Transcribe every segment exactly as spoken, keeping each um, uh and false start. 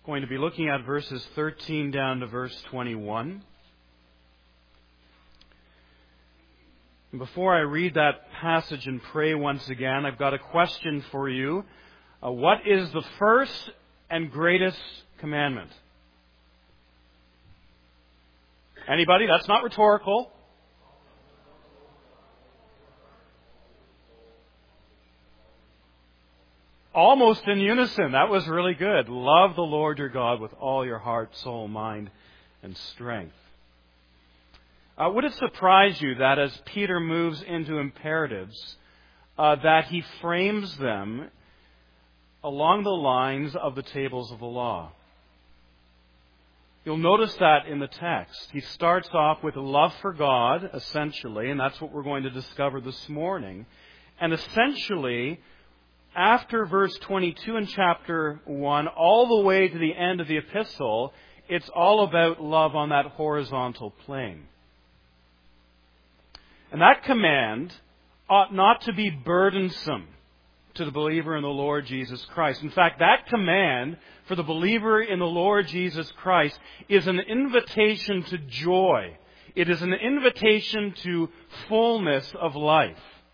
Going to be looking at verses thirteen down to verse twenty-one. And before I read that passage and pray once again, I've got a question for you. Uh, what is the first and greatest commandment? Anybody? That's not rhetorical. Almost in unison. That was really good. Love the Lord your God with all your heart, soul, mind, and strength. Uh, would it surprise you that as Peter moves into imperatives, uh, that he frames them along the lines of the tables of the law? You'll notice that in the text. He starts off with love for God, essentially, and that's what we're going to discover this morning. And essentially, after verse twenty-two in chapter one, all the way to the end of the epistle, it's all about love on that horizontal plane. And that command ought not to be burdensome to the believer in the Lord Jesus Christ. In fact, that command for the believer in the Lord Jesus Christ is an invitation to joy. It is an invitation to fullness of life.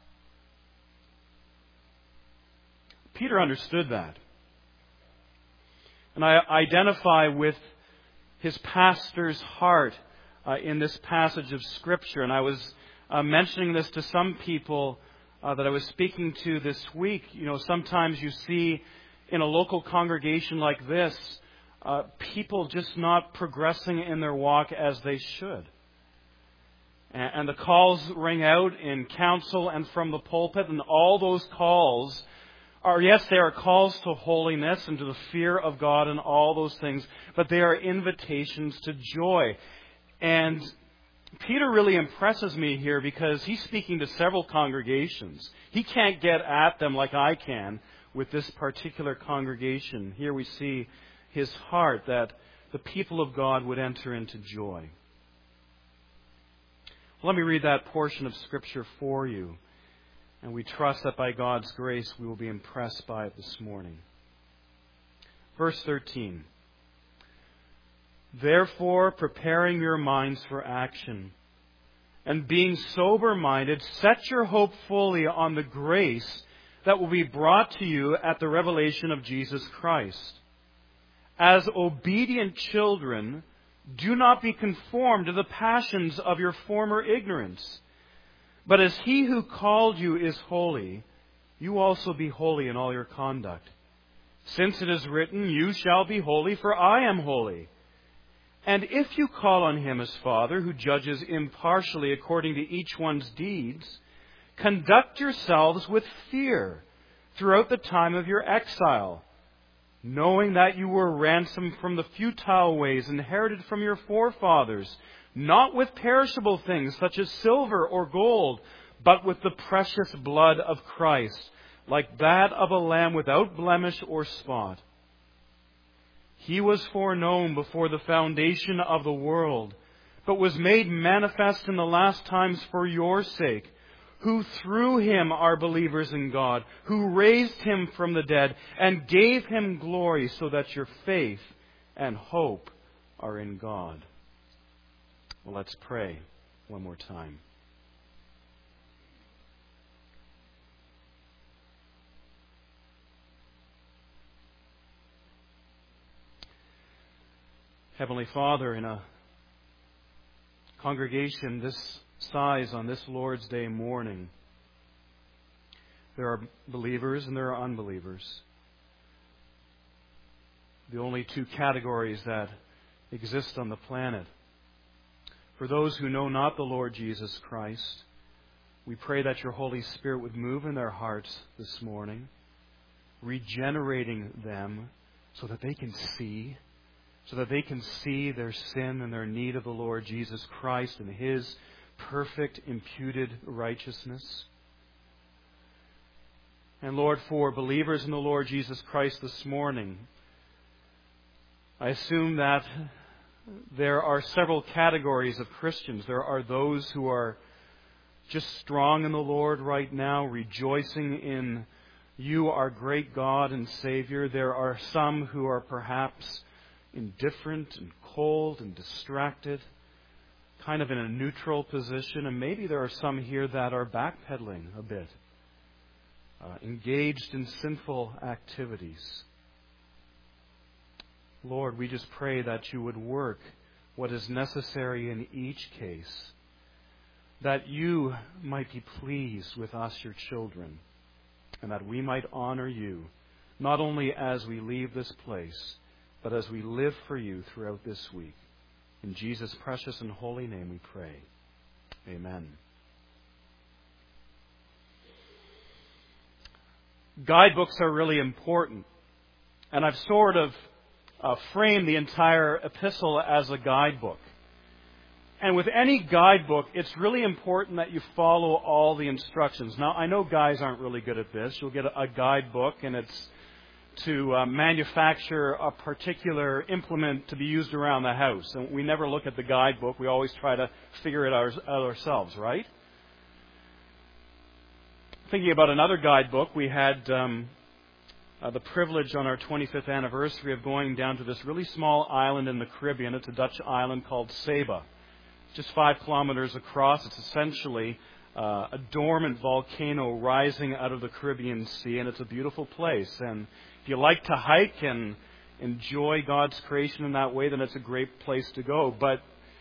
Peter understood that. And I identify with his pastor's heart uh, in this passage of Scripture. And I was uh, mentioning this to some people uh, that I was speaking to this week. You know, sometimes you see in a local congregation like this, uh, people just not progressing in their walk as they should. And, and the calls ring out in counsel and from the pulpit, and all those calls are, yes, they are calls to holiness and to the fear of God and all those things, but they are invitations to joy. And Peter really impresses me here because he's speaking to several congregations. He can't get at them like I can with this particular congregation. Here we see his heart that the people of God would enter into joy. Let me read that portion of Scripture for you. And we trust that by God's grace we will be impressed by it this morning. Verse thirteen. Therefore, preparing your minds for action, and being sober-minded, set your hope fully on the grace that will be brought to you at the revelation of Jesus Christ. As obedient children, do not be conformed to the passions of your former ignorance. But as He who called you is holy, you also be holy in all your conduct. Since it is written, you shall be holy, for I am holy. And if you call on Him as Father, who judges impartially according to each one's deeds, conduct yourselves with fear throughout the time of your exile, knowing that you were ransomed from the futile ways inherited from your forefathers, not with perishable things such as silver or gold, but with the precious blood of Christ, like that of a lamb without blemish or spot. He was foreknown before the foundation of the world, but was made manifest in the last times for your sake, who through Him are believers in God, who raised Him from the dead and gave Him glory, so that your faith and hope are in God. Well, let's pray one more time. Heavenly Father, in a congregation this size on this Lord's Day morning, there are believers and there are unbelievers. The only two categories that exist on the planet. For those who know not the Lord Jesus Christ, we pray that your Holy Spirit would move in their hearts this morning, regenerating them so that they can see, so that they can see their sin and their need of the Lord Jesus Christ and His perfect imputed righteousness. And Lord, for believers in the Lord Jesus Christ this morning, I assume that there are several categories of Christians. There are those who are just strong in the Lord right now, rejoicing in You, our great God and Savior. There are some who are perhaps indifferent and cold and distracted, kind of in a neutral position. And maybe there are some here that are backpedaling a bit, uh, engaged in sinful activities. Lord, we just pray that you would work what is necessary in each case, that you might be pleased with us, your children, and that we might honor you, not only as we leave this place, but as we live for you throughout this week. In Jesus' precious and holy name we pray. Amen. Guidebooks are really important, and I've sort of uh, framed the entire epistle as a guidebook. And with any guidebook, it's really important that you follow all the instructions. Now, I know guys aren't really good at this. You'll get a, a guidebook, and it's to uh, manufacture a particular implement to be used around the house. And we never look at the guidebook. We always try to figure it out ourselves, right? Thinking about another guidebook, we had um, uh, the privilege on our twenty-fifth anniversary of going down to this really small island in the Caribbean. It's a Dutch island called Saba. Just five kilometers across. It's essentially uh, a dormant volcano rising out of the Caribbean Sea, and it's a beautiful place. And if you like to hike and enjoy God's creation in that way, then it's a great place to go. But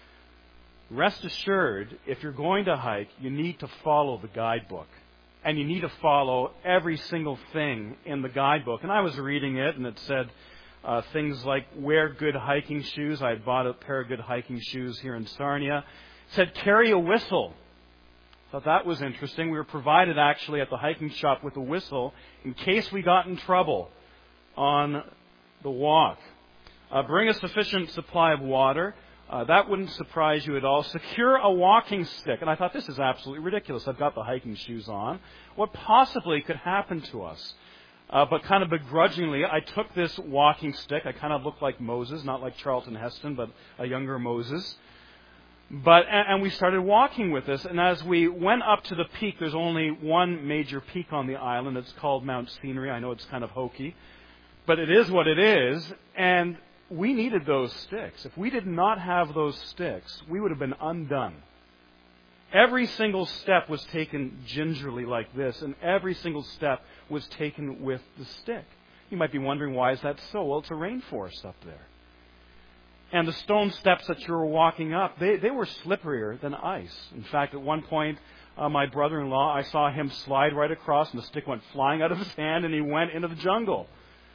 rest assured, if you're going to hike, you need to follow the guidebook. And you need to follow every single thing in the guidebook. And I was reading it, and it said uh, things like wear good hiking shoes. I had bought a pair of good hiking shoes here in Sarnia. It said carry a whistle. Thought that was interesting. We were provided actually at the hiking shop with a whistle in case we got in trouble on the walk. Uh, bring a sufficient supply of water. Uh, that wouldn't surprise you at all. Secure a walking stick. And I thought, this is absolutely ridiculous. I've got the hiking shoes on. What possibly could happen to us? Uh, but kind of begrudgingly, I took this walking stick. I kind of looked like Moses, not like Charlton Heston, but a younger Moses. But and, and we started walking with this. And as we went up to the peak, there's only one major peak on the island. It's called Mount Scenery. I know it's kind of hokey, but it is what it is. And we needed those sticks. If we did not have those sticks, we would have been undone. Every single step was taken gingerly like this, and every single step was taken with the stick. You might be wondering, why is that so? Well, it's a rainforest up there. And the stone steps that you were walking up, they, they were slipperier than ice. In fact, at one point, uh, my brother-in-law, I saw him slide right across, and the stick went flying out of his hand, and he went into the jungle.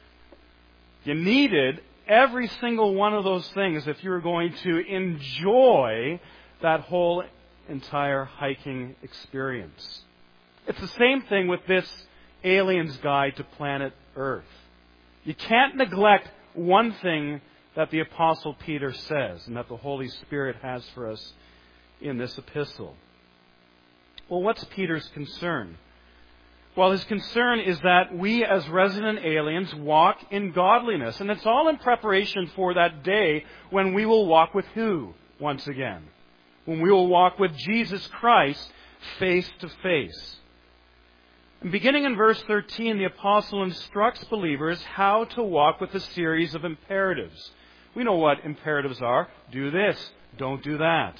You needed every single one of those things if you were going to enjoy that whole entire hiking experience. It's the same thing with this Alien's Guide to Planet Earth. You can't neglect one thing that the Apostle Peter says and that the Holy Spirit has for us in this epistle. Well, what's Peter's concern? Well, his concern is that we as resident aliens walk in godliness. And it's all in preparation for that day when we will walk with who once again? When we will walk with Jesus Christ face to face. And beginning in verse thirteen, the apostle instructs believers how to walk with a series of imperatives. We know what imperatives are. Do this. Don't do that.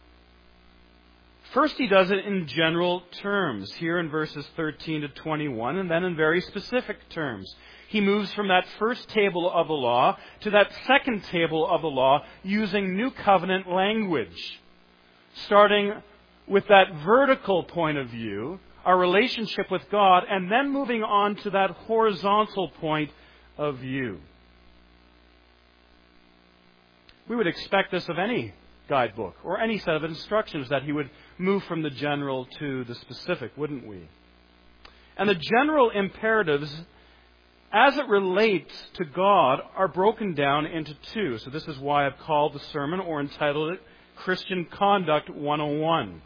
First, he does it in general terms, here in verses thirteen to twenty-one, and then in very specific terms. He moves from that first table of the law to that second table of the law using New Covenant language. Starting with that vertical point of view, our relationship with God, and then moving on to that horizontal point of view. We would expect this of any guidebook or any set of instructions, that he would move from the general to the specific, wouldn't we? And the general imperatives, as it relates to God, are broken down into two. So this is why I've called the sermon, or entitled it, Christian Conduct one oh one.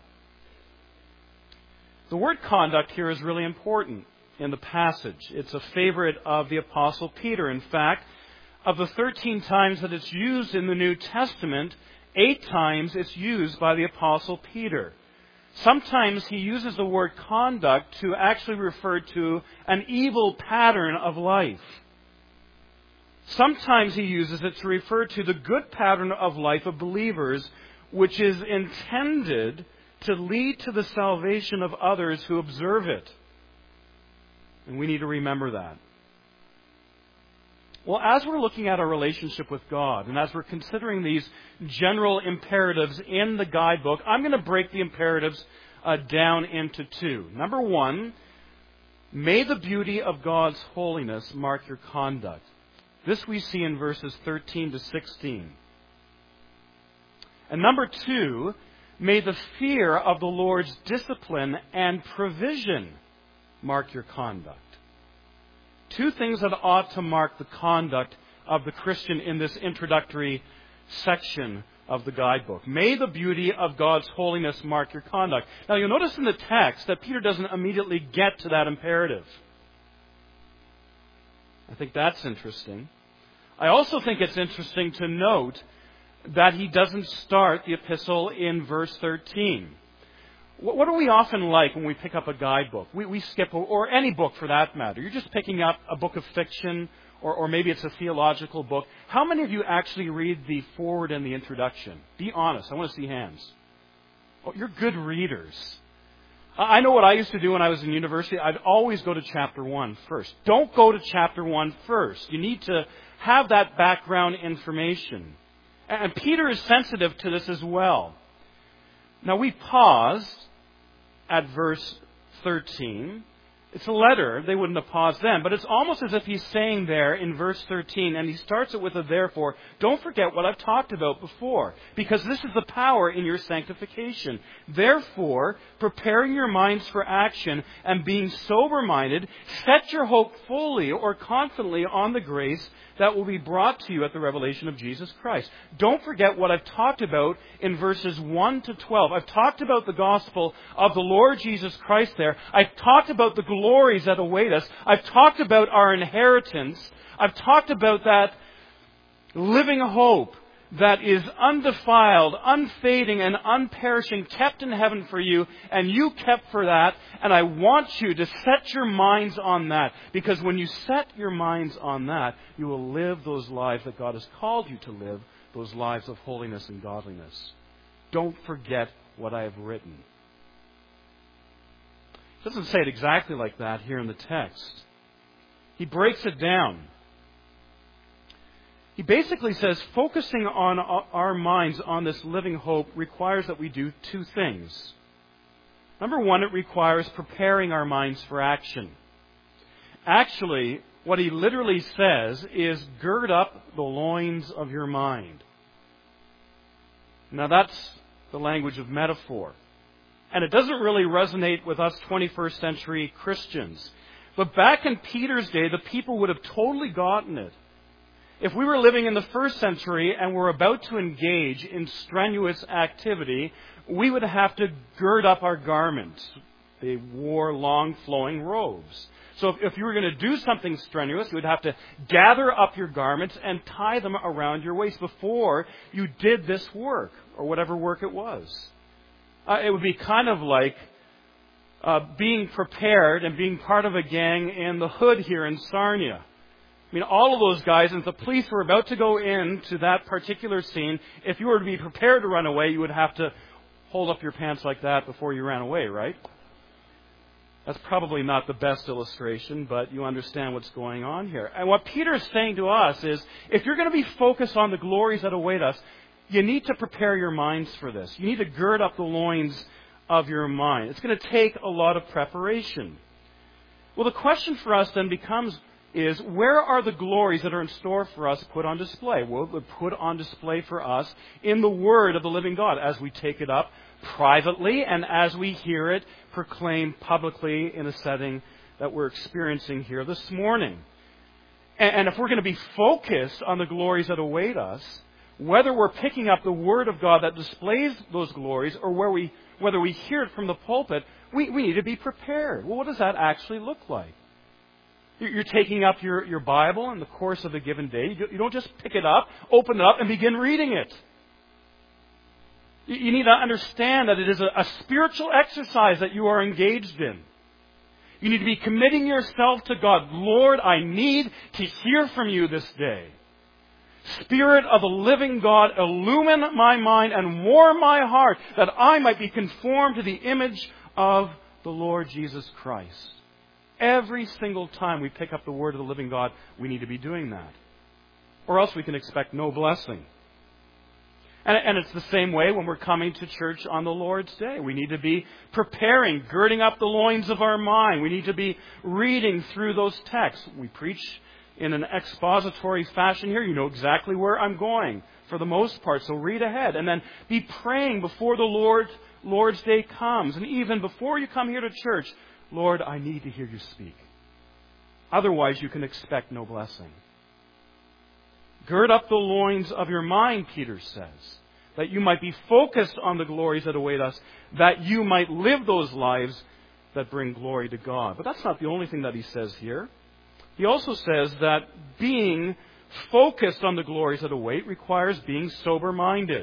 The word conduct here is really important in the passage. It's a favorite of the Apostle Peter. In fact, of the thirteen times that it's used in the New Testament, eight times it's used by the Apostle Peter. Sometimes he uses the word conduct to actually refer to an evil pattern of life. Sometimes he uses it to refer to the good pattern of life of believers, which is intended to lead to the salvation of others who observe it. And we need to remember that. Well, as we're looking at our relationship with God, and as we're considering these general imperatives in the guidebook, I'm going to break the imperatives uh, down into two. Number one, may the beauty of God's holiness mark your conduct. This we see in verses thirteen to sixteen. And number two, may the fear of the Lord's discipline and provision mark your conduct. Two things that ought to mark the conduct of the Christian in this introductory section of the guidebook. May the beauty of God's holiness mark your conduct. Now you'll notice in the text that Peter doesn't immediately get to that imperative. I think that's interesting. I also think it's interesting to note that he doesn't start the epistle in verse thirteen. What are we often like when we pick up a guidebook? We, we skip, or any book for that matter. You're just picking up a book of fiction, or, or maybe it's a theological book. How many of you actually read the foreword and the introduction? Be honest. I want to see hands. Oh, you're good readers. I know what I used to do when I was in university. I'd always go to chapter one first. Don't go to chapter one first. You need to have that background information. And Peter is sensitive to this as well. Now we pause at verse thirteen. It's a letter. They wouldn't have paused then. But it's almost as if he's saying there in verse thirteen, and he starts it with a therefore, don't forget what I've talked about before, because this is the power in your sanctification. Therefore, preparing your minds for action and being sober-minded, set your hope fully or confidently on the grace that will be brought to you at the revelation of Jesus Christ. Don't forget what I've talked about in verses one to twelve. I've talked about the gospel of the Lord Jesus Christ there. I've talked about the glories that await us. I've talked about our inheritance. I've talked about that living hope that is undefiled, unfading, and unperishing, kept in heaven for you, and you kept for that. And I want you to set your minds on that, because when you set your minds on that, you will live those lives that God has called you to live, those lives of holiness and godliness. Don't forget what I have written. It doesn't say it exactly like that here in the text. He breaks it down. He basically says focusing on our minds on this living hope requires that we do two things. Number one, it requires preparing our minds for action. Actually, what he literally says is gird up the loins of your mind. Now that's the language of metaphor. And it doesn't really resonate with us twenty-first century Christians. But back in Peter's day, the people would have totally gotten it. If we were living in the first century and were about to engage in strenuous activity, we would have to gird up our garments. They wore long flowing robes. So if, if you were going to do something strenuous, you would have to gather up your garments and tie them around your waist before you did this work, or whatever work it was. Uh, it would be kind of like uh, being prepared and being part of a gang in the hood here in Sarnia. I mean, all of those guys, and if the police were about to go into that particular scene, if you were to be prepared to run away, you would have to hold up your pants like that before you ran away, right? That's probably not the best illustration, but you understand what's going on here. And what Peter is saying to us is, if you're going to be focused on the glories that await us, you need to prepare your minds for this. You need to gird up the loins of your mind. It's going to take a lot of preparation. Well, the question for us then becomes, is where are the glories that are in store for us put on display? Well, they're put on display for us in the Word of the living God as we take it up privately and as we hear it proclaimed publicly in a setting that we're experiencing here this morning. And if we're going to be focused on the glories that await us, whether we're picking up the Word of God that displays those glories or where we, whether we hear it from the pulpit, we, we need to be prepared. Well, what does that actually look like? You're taking up your, your Bible in the course of a given day. You don't just pick it up, open it up, and begin reading it. You need to understand that it is a, a spiritual exercise that you are engaged in. You need to be committing yourself to God. Lord, I need to hear from you this day. Spirit of the living God, illumine my mind and warm my heart, that I might be conformed to the image of the Lord Jesus Christ. Every single time we pick up the word of the living God, we need to be doing that. Or else we can expect no blessing. And, and it's the same way when we're coming to church on the Lord's Day. We need to be preparing, girding up the loins of our mind. We need to be reading through those texts. We preach in an expository fashion here. You know exactly where I'm going for the most part, so read ahead. And then be praying before the Lord, Lord's Day comes. And even before you come here to church, Lord, I need to hear you speak. Otherwise, you can expect no blessing. Gird up the loins of your mind, Peter says, that you might be focused on the glories that await us, that you might live those lives that bring glory to God. But that's not the only thing that he says here. He also says that being focused on the glories that await requires being sober-minded.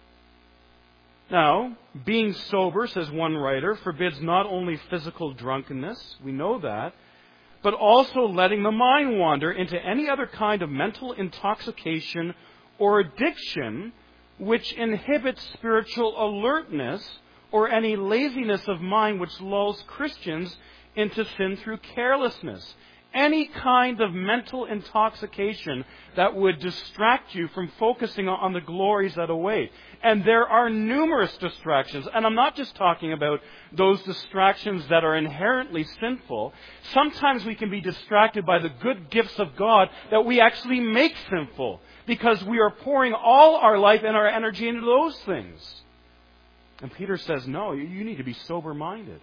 Now, being sober, says one writer, forbids not only physical drunkenness, we know that, but also letting the mind wander into any other kind of mental intoxication or addiction which inhibits spiritual alertness, or any laziness of mind which lulls Christians into sin through carelessness. Any kind of mental intoxication that would distract you from focusing on the glories that await. And there are numerous distractions. And I'm not just talking about those distractions that are inherently sinful. Sometimes we can be distracted by the good gifts of God that we actually make sinful, because we are pouring all our life and our energy into those things. And Peter says, no, you need to be sober-minded.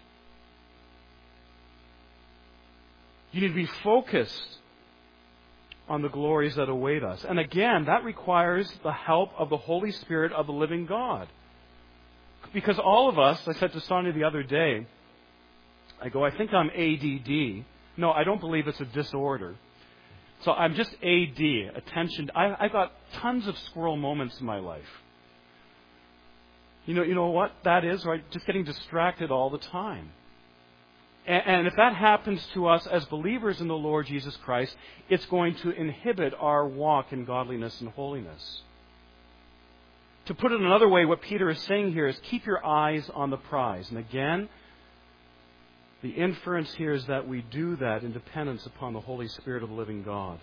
You need to be focused on the glories that await us. And again, that requires the help of the Holy Spirit of the living God. Because all of us, I said to Sonia the other day, I go, I think I'm A D D. No, I don't believe it's a disorder. So I'm just A D, attention. I, I've got tons of squirrel moments in my life. You know, you know what that is, right? Just getting distracted all the time. And if that happens to us as believers in the Lord Jesus Christ, it's going to inhibit our walk in godliness and holiness. To put it another way, what Peter is saying here is keep your eyes on the prize. And again, the inference here is that we do that in dependence upon the Holy Spirit of the living God.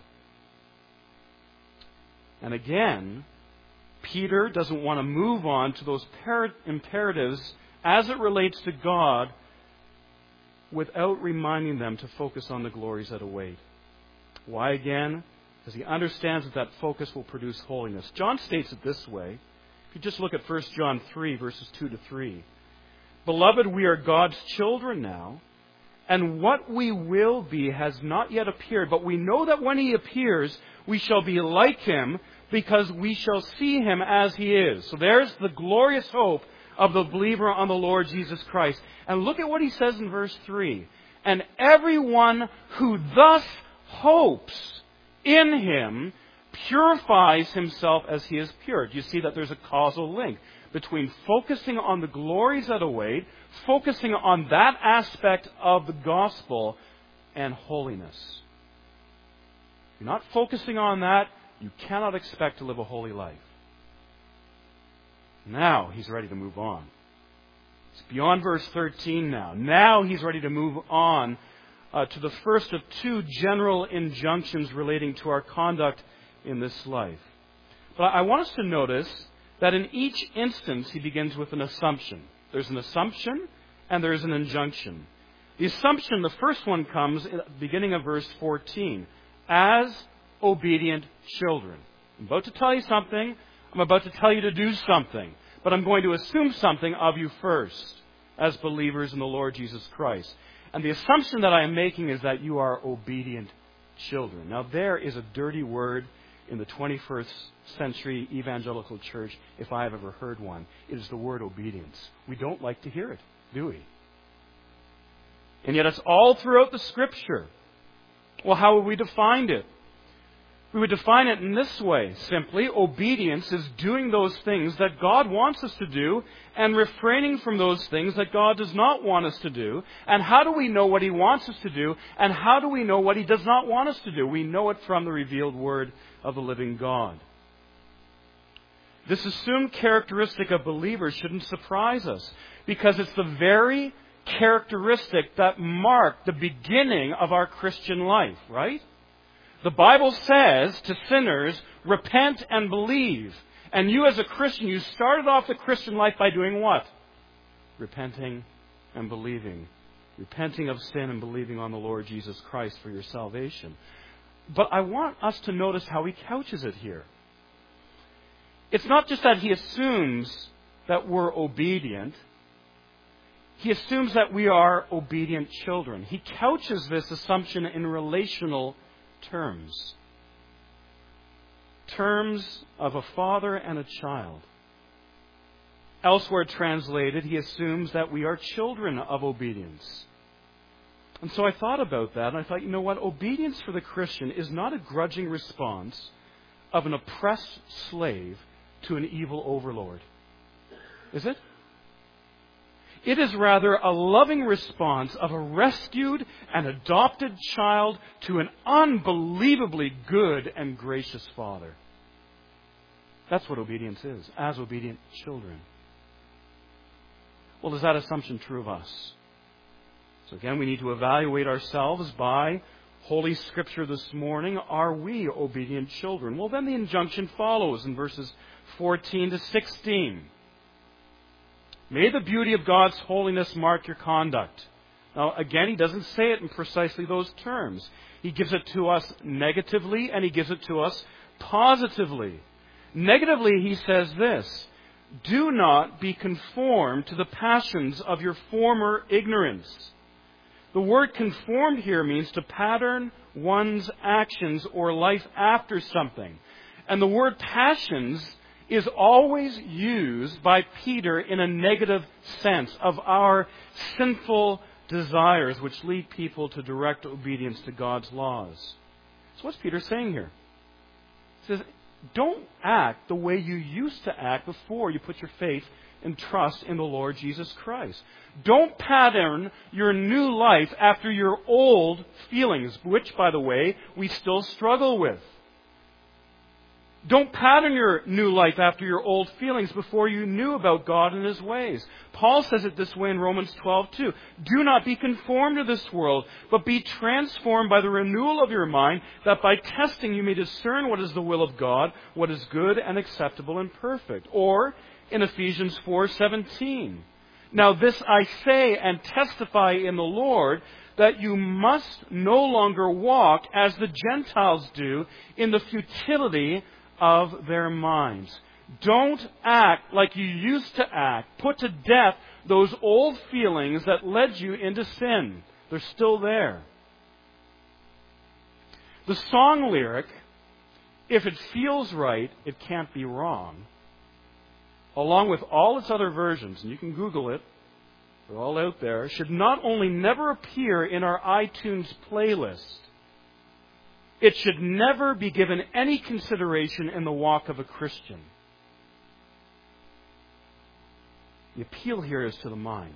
And again, Peter doesn't want to move on to those imperatives as it relates to God without reminding them to focus on the glories that await. Why again? Because he understands that that focus will produce holiness. John states it this way. If you just look at First John three, verses two to three. Beloved, we are God's children now, and what we will be has not yet appeared. But we know that when he appears, we shall be like him, because we shall see him as he is. So there's the glorious hope of the believer on the Lord Jesus Christ. And look at what he says in verse three. And everyone who thus hopes in him purifies himself as he is pure. Do you see that there's a causal link between focusing on the glories that await, focusing on that aspect of the gospel, and holiness? If you're not focusing on that, you cannot expect to live a holy life. Now he's ready to move on. It's beyond verse thirteen now. Now he's ready to move on uh, to the first of two general injunctions relating to our conduct in this life. But I want us to notice that in each instance he begins with an assumption. There's an assumption and there's an injunction. The assumption, the first one, comes at the beginning of verse fourteen. As obedient children. I'm about to tell you something. I'm about to tell you to do something, but I'm going to assume something of you first as believers in the Lord Jesus Christ. And the assumption that I am making is that you are obedient children. Now, there is a dirty word in the twenty-first century evangelical church, if I have ever heard one. It is the word obedience. We don't like to hear it, do we? And yet it's all throughout the Scripture. Well, how would we define it? We would define it in this way, simply. Obedience is doing those things that God wants us to do and refraining from those things that God does not want us to do. And how do we know what He wants us to do? And how do we know what He does not want us to do? We know it from the revealed Word of the living God. This assumed characteristic of believers shouldn't surprise us, because it's the very characteristic that marked the beginning of our Christian life, right? The Bible says to sinners, repent and believe. And you as a Christian, you started off the Christian life by doing what? Repenting and believing. Repenting of sin and believing on the Lord Jesus Christ for your salvation. But I want us to notice how he couches it here. It's not just that he assumes that we're obedient. He assumes that we are obedient children. He couches this assumption in relational terms. Terms of a father and a child. Elsewhere translated, he assumes that we are children of obedience. And so I thought about that, and I thought, you know what? Obedience for the Christian is not a grudging response of an oppressed slave to an evil overlord. Is it? It is rather a loving response of a rescued and adopted child to an unbelievably good and gracious Father. That's what obedience is, as obedient children. Well, is that assumption true of us? So again, we need to evaluate ourselves by Holy Scripture this morning. Are we obedient children? Well, then the injunction follows in verses fourteen to sixteen. May the beauty of God's holiness mark your conduct. Now, again, he doesn't say it in precisely those terms. He gives it to us negatively, and he gives it to us positively. Negatively, he says this: do not be conformed to the passions of your former ignorance. The word conformed here means to pattern one's actions or life after something. And the word passions is always used by Peter in a negative sense of our sinful desires which lead people to direct obedience to God's laws. So what's Peter saying here? He says, don't act the way you used to act before you put your faith and trust in the Lord Jesus Christ. Don't pattern your new life after your old feelings, which, by the way, we still struggle with. Don't pattern your new life after your old feelings before you knew about God and His ways. Paul says it this way in Romans twelve two. Do not be conformed to this world, but be transformed by the renewal of your mind, that by testing you may discern what is the will of God, what is good and acceptable and perfect. Or in Ephesians four seventeen. Now this I say and testify in the Lord, that you must no longer walk as the Gentiles do in the futility of their minds. Don't act like you used to act. Put to death those old feelings that led you into sin. They're still there. The song lyric, if it feels right, it can't be wrong, along with all its other versions, and you can Google it, they're all out there, should not only never appear in our iTunes playlist, it should never be given any consideration in the walk of a Christian. The appeal here is to the mind.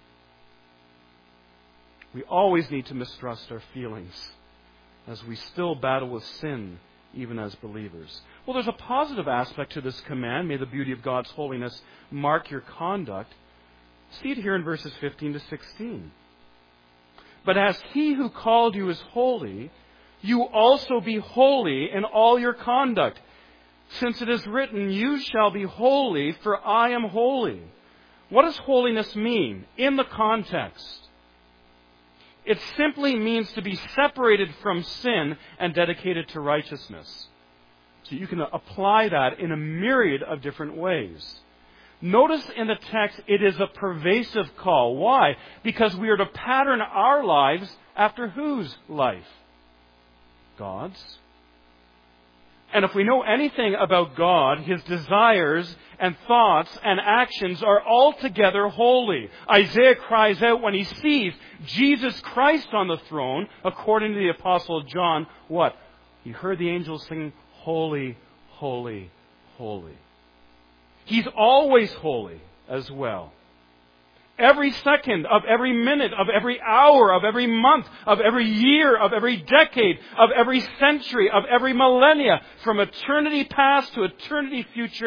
We always need to mistrust our feelings as we still battle with sin, even as believers. Well, there's a positive aspect to this command. May the beauty of God's holiness mark your conduct. See it here in verses fifteen to sixteen. But as He who called you is holy, you also be holy in all your conduct. Since it is written, you shall be holy, for I am holy. What does holiness mean in the context? It simply means to be separated from sin and dedicated to righteousness. So you can apply that in a myriad of different ways. Notice in the text, it is a pervasive call. Why? Because we are to pattern our lives after whose life? God's. And if we know anything about God, His desires and thoughts and actions are altogether holy. Isaiah cries out when he sees Jesus Christ on the throne, according to the Apostle John, what? He heard the angels sing, holy, holy, holy. He's always holy as well. Every second of every minute, of every hour, of every month, of every year, of every decade, of every century, of every millennia, from eternity past to eternity future,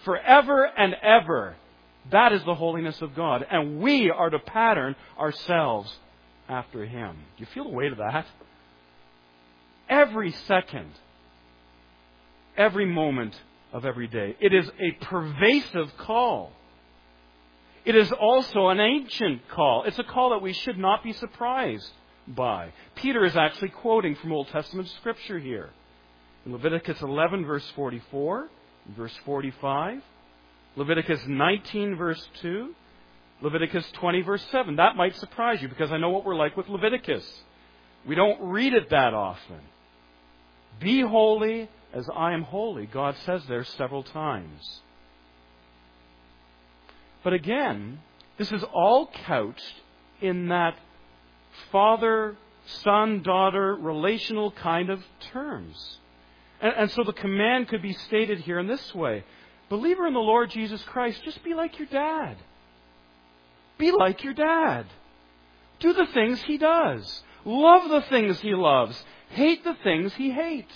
forever and ever. That is the holiness of God. And we are to pattern ourselves after Him. Do you feel the weight of that? Every second, every moment of every day. It is a pervasive call. It is also an ancient call. It's a call that we should not be surprised by. Peter is actually quoting from Old Testament Scripture here. In Leviticus eleven, verse forty-four, verse forty-five, Leviticus nineteen, verse two, Leviticus twenty, verse seven. That might surprise you because I know what we're like with Leviticus. We don't read it that often. Be holy as I am holy, God says there several times. But again, this is all couched in that father, son, daughter, relational kind of terms. And, and so the command could be stated here in this way. Believer in the Lord Jesus Christ, just be like your dad. Be like your dad. Do the things He does. Love the things He loves. Hate the things He hates.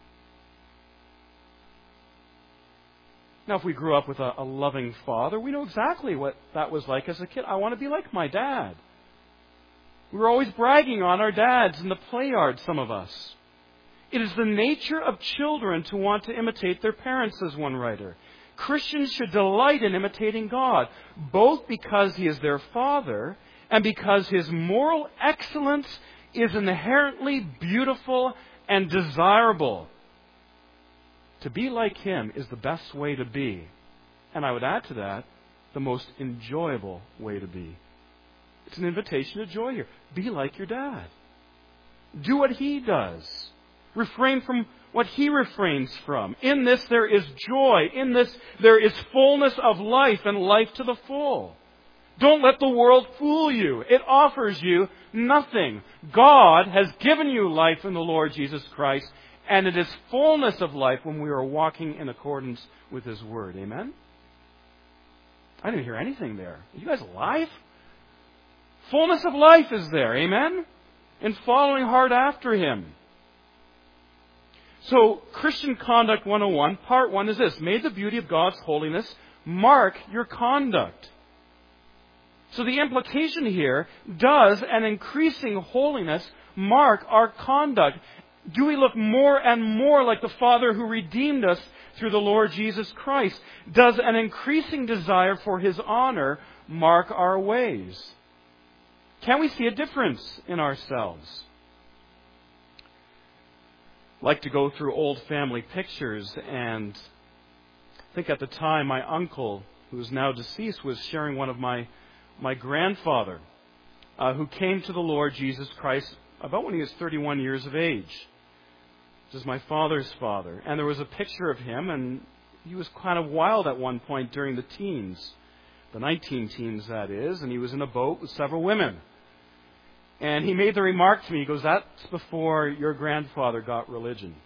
Now, if we grew up with a, a loving father, we know exactly what that was like as a kid. I want to be like my dad. We were always bragging on our dads in the play yard, some of us. It is the nature of children to want to imitate their parents, says one writer. Christians should delight in imitating God, both because He is their Father and because His moral excellence is inherently beautiful and desirable. To be like Him is the best way to be. And I would add to that, the most enjoyable way to be. It's an invitation to joy here. Be like your dad. Do what He does. Refrain from what He refrains from. In this there is joy. In this there is fullness of life and life to the full. Don't let the world fool you. It offers you nothing. God has given you life in the Lord Jesus Christ, and it is fullness of life when we are walking in accordance with His Word. Amen? I didn't hear anything there. Are you guys alive? Fullness of life is there. Amen? In following hard after Him. So, Christian Conduct one oh one, part one is this. May the beauty of God's holiness mark your conduct. So the implication here, does an increasing holiness mark our conduct? Do we look more and more like the Father who redeemed us through the Lord Jesus Christ? Does an increasing desire for His honor mark our ways? Can we see a difference in ourselves? I like to go through old family pictures, and I think at the time my uncle, who is now deceased, was sharing one of my, my grandfather, uh, who came to the Lord Jesus Christ about when he was thirty-one years of age. This is my father's father. And there was a picture of him, and he was kind of wild at one point during the teens. The nineteen teens, that is. And he was in a boat with several women. And he made the remark to me, he goes, that's before your grandfather got religion.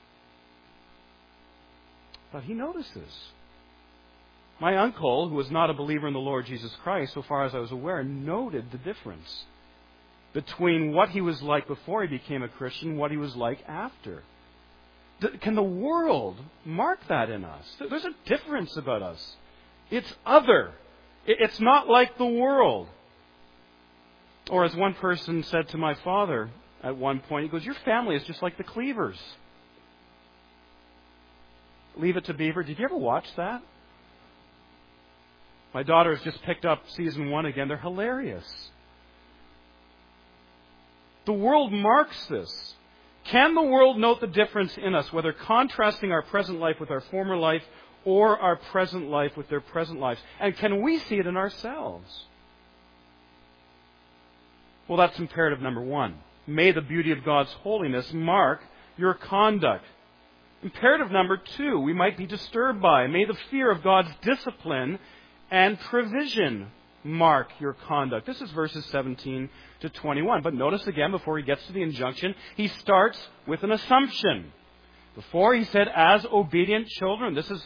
But he notices. My uncle, who was not a believer in the Lord Jesus Christ, so far as I was aware, noted the difference between what he was like before he became a Christian and what he was like after. Can the world mark that in us? There's a difference about us. It's other. It's not like the world. Or as one person said to my father at one point, he goes, your family is just like the Cleavers. Leave It to Beaver. Did you ever watch that? My daughter has just picked up season one again. They're hilarious. The world marks this. Can the world note the difference in us, whether contrasting our present life with our former life or our present life with their present lives? And can we see it in ourselves? Well, that's imperative number one. May the beauty of God's holiness mark your conduct. Imperative number two, we might be disturbed by. May the fear of God's discipline and provision mark your conduct. This is verses seventeen to twenty-one. But notice again, before he gets to the injunction, he starts with an assumption. Before he said, as obedient children, this is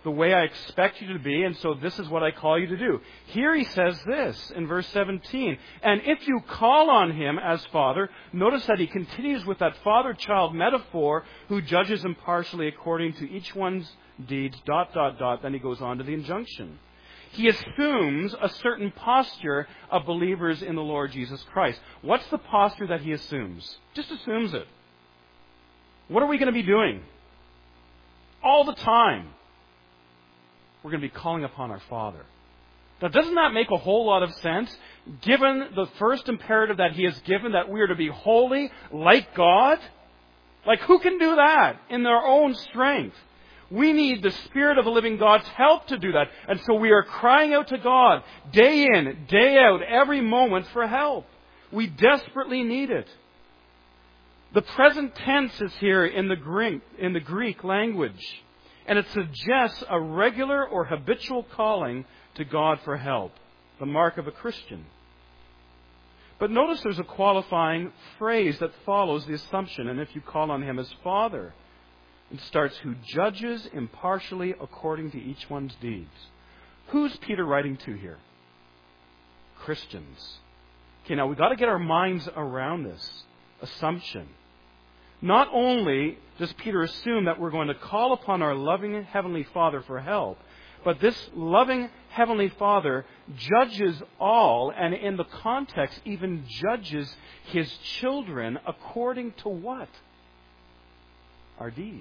the way I expect you to be, and so this is what I call you to do. Here he says this in verse seventeen, and if you call on him as Father, notice that he continues with that father-child metaphor, who judges impartially according to each one's deeds, dot, dot, dot, then he goes on to the injunction. He assumes a certain posture of believers in the Lord Jesus Christ. What's the posture that he assumes? Just assumes it. What are we going to be doing? All the time, we're going to be calling upon our Father. Now, doesn't that make a whole lot of sense, given the first imperative that he has given, that we are to be holy like God? Like, who can do that in their own strength? We need the Spirit of the living God's help to do that. And so we are crying out to God day in, day out, every moment for help. We desperately need it. The present tense is here in the Greek, in the Greek language, and it suggests a regular or habitual calling to God for help, the mark of a Christian. But notice there's a qualifying phrase that follows the assumption, and if you call on him as Father, it starts, who judges impartially according to each one's deeds. Who's Peter writing to here? Christians. Okay, now we've got to get our minds around this assumption. Not only does Peter assume that we're going to call upon our loving Heavenly Father for help, but this loving Heavenly Father judges all, and in the context even judges his children according to what? Our deeds.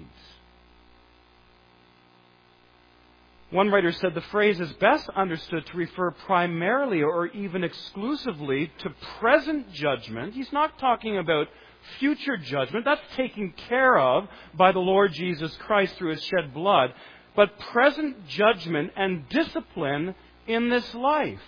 One writer said the phrase is best understood to refer primarily or even exclusively to present judgment. He's not talking about future judgment. That's taken care of by the Lord Jesus Christ through his shed blood. But present judgment and discipline in this life.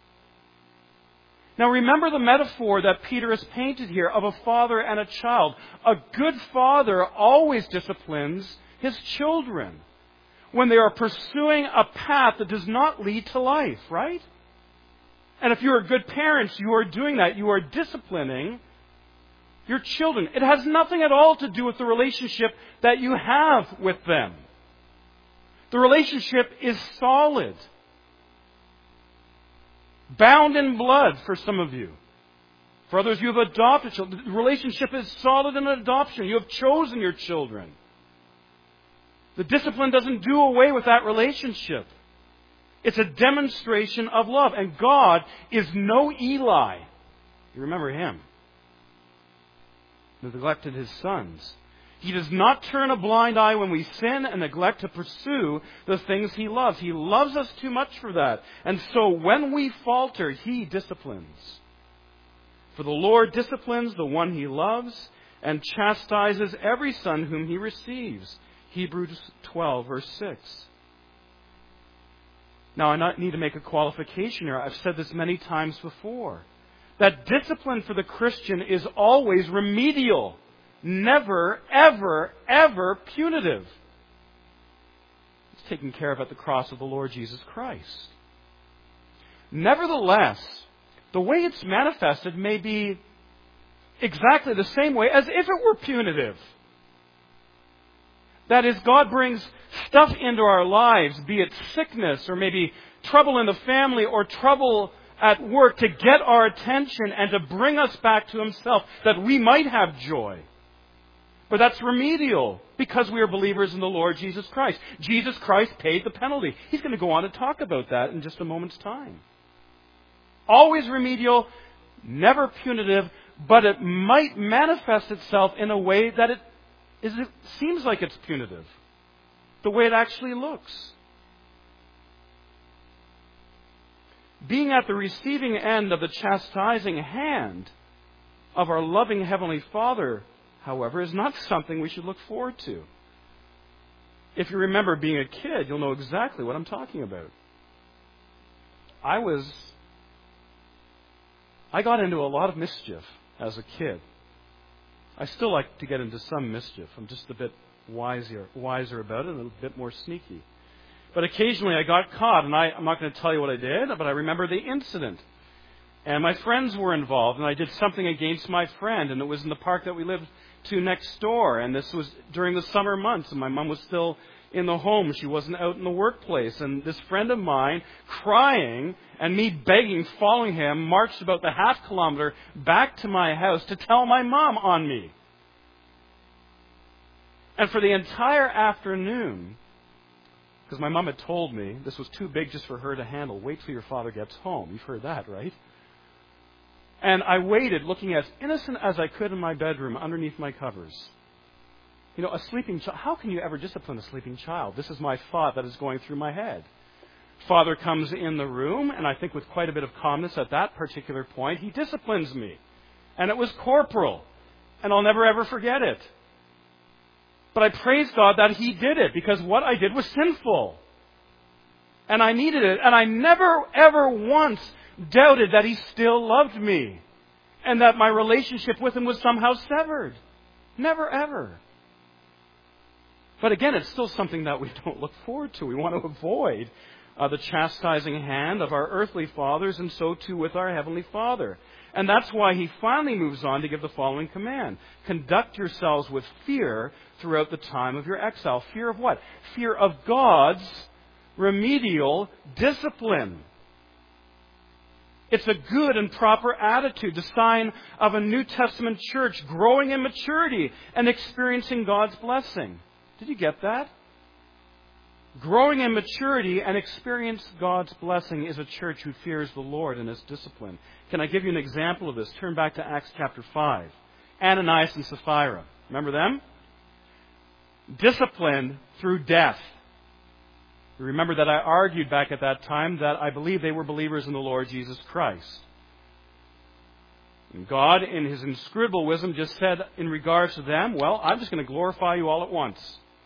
Now remember the metaphor that Peter has painted here of a father and a child. A good father always disciplines his children when they are pursuing a path that does not lead to life, right? And if you're good parents, you are doing that. You are disciplining your children. It has nothing at all to do with the relationship that you have with them. The relationship is solid. Bound in blood for some of you. For others, you have adopted children. The relationship is solid in adoption. You have chosen your children. The discipline doesn't do away with that relationship. It's a demonstration of love. And God is no Eli. You remember him. Who neglected his sons. He does not turn a blind eye when we sin and neglect to pursue the things he loves. He loves us too much for that. And so when we falter, he disciplines. For the Lord disciplines the one he loves and chastises every son whom he receives. Hebrews twelve, verse six. Now, I need to make a qualification here. I've said this many times before. That discipline for the Christian is always remedial. Never, ever, ever punitive. It's taken care of at the cross of the Lord Jesus Christ. Nevertheless, the way it's manifested may be exactly the same way as if it were punitive. That is, God brings stuff into our lives, be it sickness or maybe trouble in the family or trouble at work, to get our attention and to bring us back to himself, that we might have joy. But that's remedial because we are believers in the Lord Jesus Christ. Jesus Christ paid the penalty. He's going to go on to talk about that in just a moment's time. Always remedial, never punitive, but it might manifest itself in a way that it, is, it seems like it's punitive. The way it actually looks. Being at the receiving end of the chastising hand of our loving Heavenly Father, however, is not something we should look forward to. If you remember being a kid, you'll know exactly what I'm talking about. I was... I got into a lot of mischief as a kid. I still like to get into some mischief. I'm just a bit wiser, wiser about it and a bit more sneaky. But occasionally I got caught, and I, I'm not going to tell you what I did, but I remember the incident. And my friends were involved, and I did something against my friend, and it was in the park that we lived to next door. And this was during the summer months, and my mom was still in the home. She wasn't out in the workplace. And this friend of mine, crying and me begging, following him, marched about the half kilometer back to my house to tell my mom on me. And for the entire afternoon, because my mom had told me this was too big just for her to handle. Wait till your father gets home. You've heard that, right? And I waited, looking as innocent as I could in my bedroom underneath my covers. You know, a sleeping child. How can you ever discipline a sleeping child? This is my thought that is going through my head. Father comes in the room, and I think with quite a bit of calmness at that particular point, he disciplines me. And it was corporal. And I'll never ever forget it. But I praise God that he did it, because what I did was sinful. And I needed it. And I never, ever once doubted that he still loved me. And that my relationship with him was somehow severed. Never, ever. But again, it's still something that we don't look forward to. We want to avoid uh, the chastising hand of our earthly fathers, and so too with our Heavenly Father. And that's why he finally moves on to give the following command. Conduct yourselves with fear throughout the time of your exile. Fear of what? Fear of God's remedial discipline. It's a good and proper attitude, the sign of a New Testament church growing in maturity and experiencing God's blessing. Did you get that? Growing in maturity and experience God's blessing is a church who fears the Lord and His discipline. Can I give you an example of this? Turn back to Acts chapter five. Ananias and Sapphira. Remember them? Discipline through death. You remember that I argued back at that time that I believe they were believers in the Lord Jesus Christ. And God, in His inscrutable wisdom, just said in regards to them, well, I'm just going to glorify you all at once.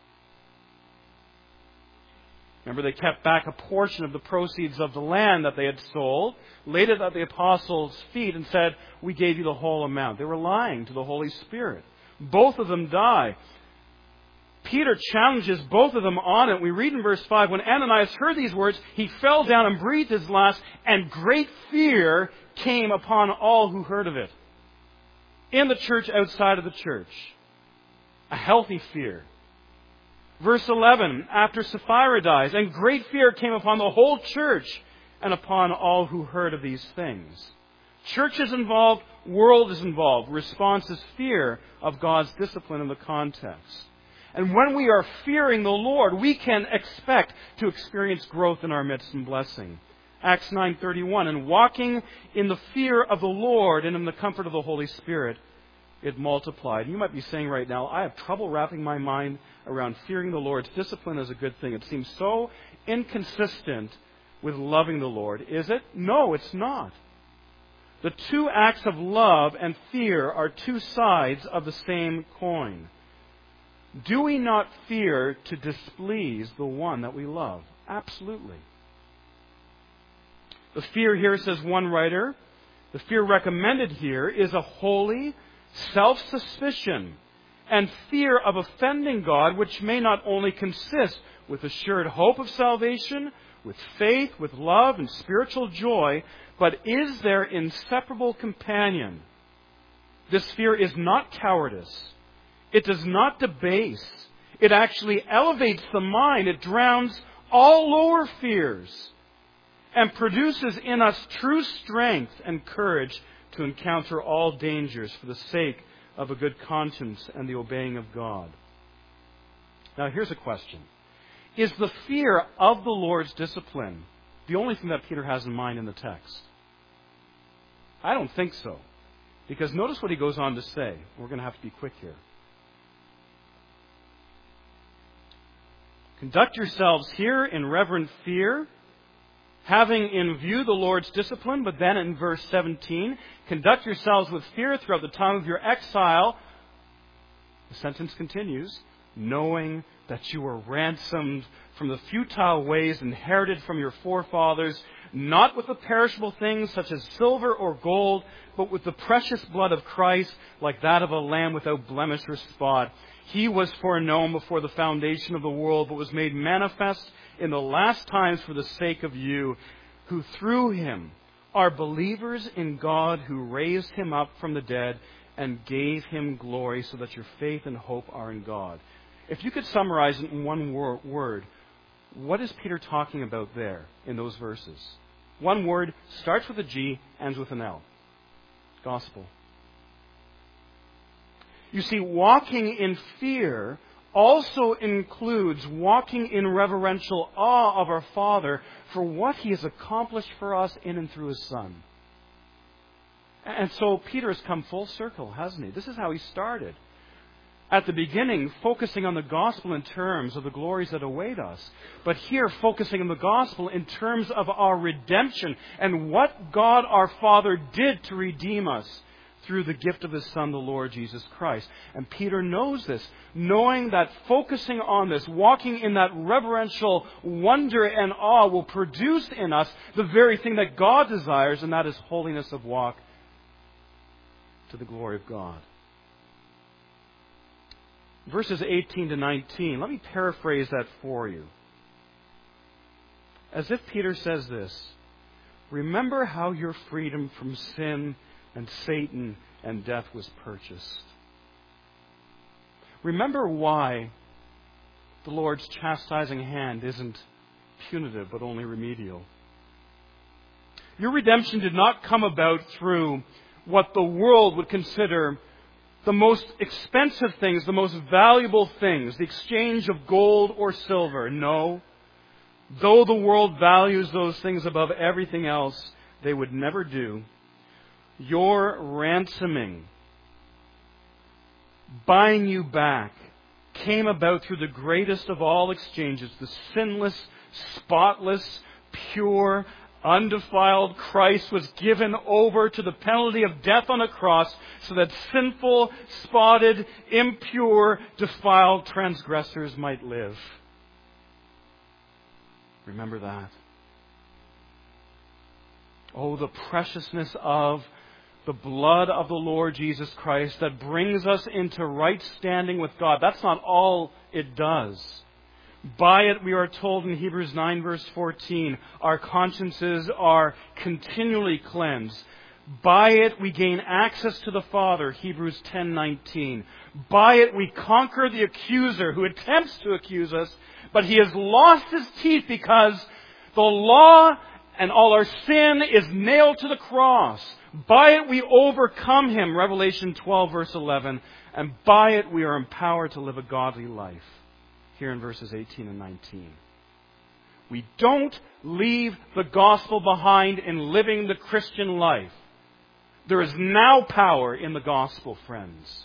Remember, they kept back a portion of the proceeds of the land that they had sold, laid it at the apostles' feet, and said, we gave you the whole amount. They were lying to the Holy Spirit. Both of them die. Peter challenges both of them on it. We read in verse five, when Ananias heard these words, he fell down and breathed his last, and great fear came upon all who heard of it. In the church, outside of the church. A healthy fear. Verse eleven, after Sapphira dies, and great fear came upon the whole church and upon all who heard of these things. Church is involved, world is involved. Response is fear of God's discipline in the context. And when we are fearing the Lord, we can expect to experience growth in our midst and blessing. Acts nine thirty-one, and walking in the fear of the Lord and in the comfort of the Holy Spirit, it multiplied. You might be saying right now, I have trouble wrapping my mind around fearing the Lord's discipline as a good thing. It seems so inconsistent with loving the Lord. Is it? No, it's not. The two acts of love and fear are two sides of the same coin. Do we not fear to displease the one that we love? Absolutely. The fear here, says one writer, the fear recommended here is a holy self-suspicion and fear of offending God, which may not only consist with assured hope of salvation, with faith, with love, and spiritual joy, but is their inseparable companion. This fear is not cowardice. It does not debase. It actually elevates the mind. It drowns all lower fears and produces in us true strength and courage to encounter all dangers for the sake of a good conscience and the obeying of God. Now, here's a question. Is the fear of the Lord's discipline the only thing that Peter has in mind in the text? I don't think so. Because notice what he goes on to say. We're going to have to be quick here. Conduct yourselves here in reverent fear, having in view the Lord's discipline. But then in verse seventeen, conduct yourselves with fear throughout the time of your exile. The sentence continues, knowing that you were ransomed from the futile ways inherited from your forefathers, not with the perishable things such as silver or gold, but with the precious blood of Christ, like that of a lamb without blemish or spot. He was foreknown before the foundation of the world, but was made manifest in the last times for the sake of you, who through Him are believers in God, who raised Him up from the dead and gave Him glory, so that your faith and hope are in God. If you could summarize it in one wor- word, what is Peter talking about there in those verses? One word, starts with a G, ends with an L. Gospel. You see, walking in fear also includes walking in reverential awe of our Father for what He has accomplished for us in and through His Son. And so Peter has come full circle, hasn't he? This is how he started. At the beginning, focusing on the gospel in terms of the glories that await us. But here, focusing on the gospel in terms of our redemption and what God our Father did to redeem us through the gift of His Son, the Lord Jesus Christ. And Peter knows this, knowing that focusing on this, walking in that reverential wonder and awe will produce in us the very thing that God desires, and that is holiness of walk to the glory of God. Verses eighteen to nineteen, let me paraphrase that for you. As if Peter says this, remember how your freedom from sin and Satan and death was purchased. Remember why the Lord's chastising hand isn't punitive but only remedial. Your redemption did not come about through what the world would consider the most expensive things, the most valuable things, the exchange of gold or silver. No. Though the world values those things above everything else, they would never do. Your ransoming, buying you back, came about through the greatest of all exchanges, the sinless, spotless, pure, undefiled Christ was given over to the penalty of death on a cross so that sinful, spotted, impure, defiled transgressors might live. Remember that. Oh, the preciousness of the blood of the Lord Jesus Christ that brings us into right standing with God. That's not all it does. By it, we are told in Hebrews nine, verse fourteen, our consciences are continually cleansed. By it, we gain access to the Father, Hebrews ten nineteen. By it, we conquer the accuser who attempts to accuse us, but he has lost his teeth because the law and all our sin is nailed to the cross. By it, we overcome him, Revelation twelve, verse eleven. And by it, we are empowered to live a godly life. Here in verses eighteen and nineteen. We don't leave the gospel behind in living the Christian life. There is now power in the gospel, friends.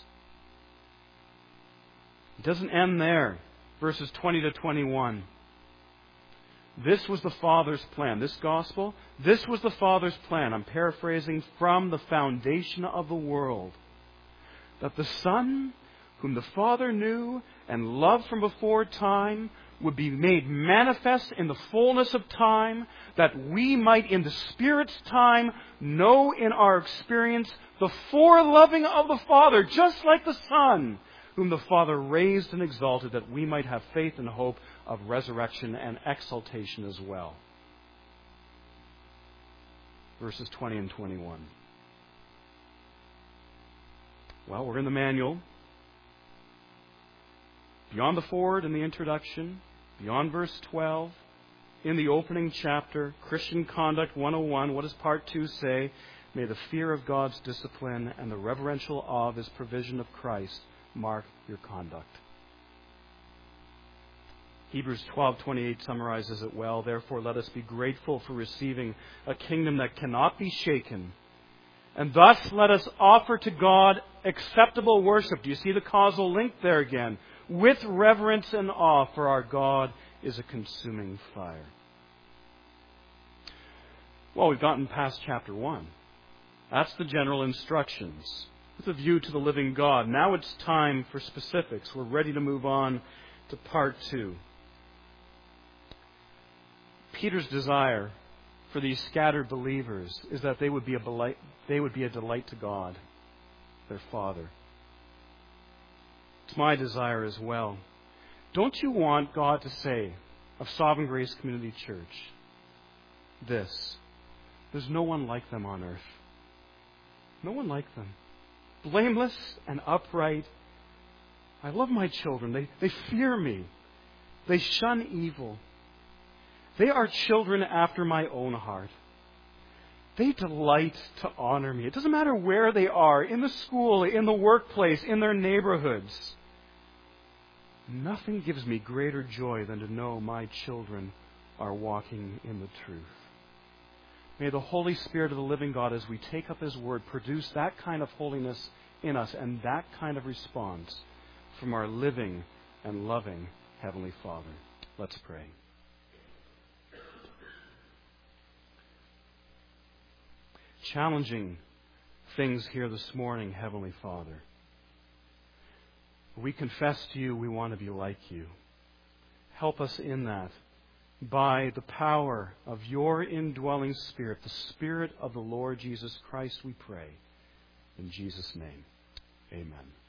It doesn't end there. Verses twenty to twenty-one. This was the Father's plan. This gospel, this was the Father's plan. I'm paraphrasing, from the foundation of the world. That the Son, whom the Father knew and loved from before time, would be made manifest in the fullness of time, that we might in the Spirit's time know in our experience the foreloving of the Father, just like the Son, whom the Father raised and exalted, that we might have faith and hope of resurrection and exaltation as well. Verses twenty and twenty-one. Well, we're in the manual. Beyond the foreword and the introduction, beyond verse twelve, in the opening chapter, Christian Conduct one oh one, what does part two say? May the fear of God's discipline and the reverential awe of His provision of Christ mark your conduct. Hebrews twelve twenty-eight summarizes it well. Therefore, let us be grateful for receiving a kingdom that cannot be shaken. And thus let us offer to God acceptable worship. Do you see the causal link there again? With reverence and awe, for our God is a consuming fire. Well, we've gotten past chapter one. That's the general instructions with a view to the living God. Now it's time for specifics. We're ready to move on to part two. Peter's desire for these scattered believers is that they would be a delight, they would be a delight to God, their Father. It's my desire as well. Don't you want God to say of Sovereign Grace Community Church this? There's no one like them on earth. No one like them. Blameless and upright I love my children. They, they fear me. They shun evil. They are children after my own heart. They delight to honor me. It doesn't matter where they are, in the school, in the workplace, in their neighborhoods. Nothing gives me greater joy than to know my children are walking in the truth. May the Holy Spirit of the living God, as we take up His Word, produce that kind of holiness in us and that kind of response from our living and loving Heavenly Father. Let's pray. Challenging things here this morning, Heavenly Father. We confess to You we want to be like You. Help us in that by the power of Your indwelling Spirit, the Spirit of the Lord Jesus Christ, we pray. In Jesus' name, amen.